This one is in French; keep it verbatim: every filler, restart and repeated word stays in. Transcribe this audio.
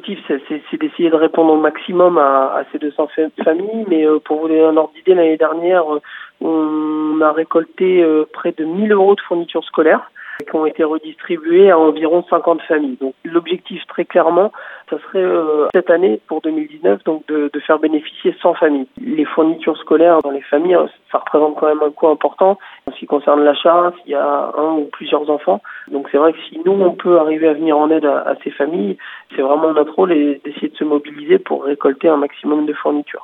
l'objectif, c'est, c'est, c'est d'essayer de répondre au maximum à, à ces deux cents familles. Mais euh, pour vous donner un ordre d'idée, l'année dernière, euh, on a récolté euh, près de mille euros de fournitures scolaires qui ont été redistribués à environ cinquante familles. Donc l'objectif très clairement, ça serait euh, cette année pour deux mille dix-neuf donc de, de faire bénéficier cent familles. Les fournitures scolaires dans les familles, ça représente quand même un coût important en ce qui concerne l'achat, s'il y a un ou plusieurs enfants. Donc c'est vrai que si nous on peut arriver à venir en aide à, à ces familles, c'est vraiment notre rôle et d'essayer de se mobiliser pour récolter un maximum de fournitures.